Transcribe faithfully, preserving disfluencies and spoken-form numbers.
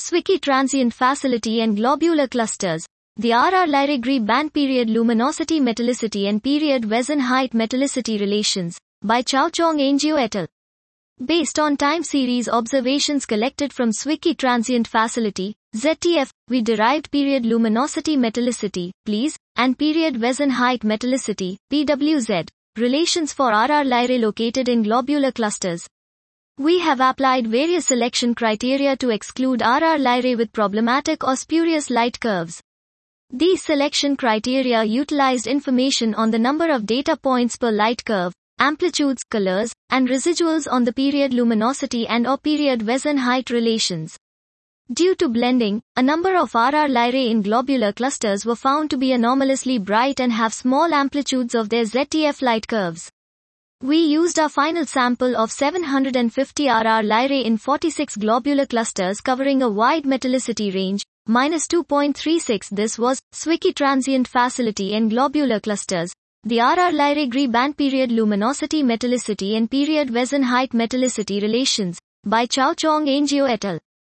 Zwicky transient facility and globular clusters. The R R Lyrae band period luminosity metallicity and period Vezin height metallicity relations, by Chao-Chong Angio et al. Based on time series observations collected from Zwicky transient facility, Z T F, we derived period luminosity metallicity, please, and period Vezin height metallicity, P W Z, relations for R R Lyrae located in globular clusters. We have applied various selection criteria to exclude R R Lyrae with problematic or spurious light curves. These selection criteria utilized information on the number of data points per light curve, amplitudes, colors, and residuals on the period luminosity and or period Vezin height relations. Due to blending, a number of R R Lyrae in globular clusters were found to be anomalously bright and have small amplitudes of their Z T F light curves. We used our final sample of seven hundred fifty R R Lyrae in forty-six globular clusters covering a wide metallicity range, minus two point three six. This was Zwicky transient facility and globular clusters. The R R Lyrae band period luminosity metallicity and period Vezin height metallicity relations, by Chao-Chong Angio et al.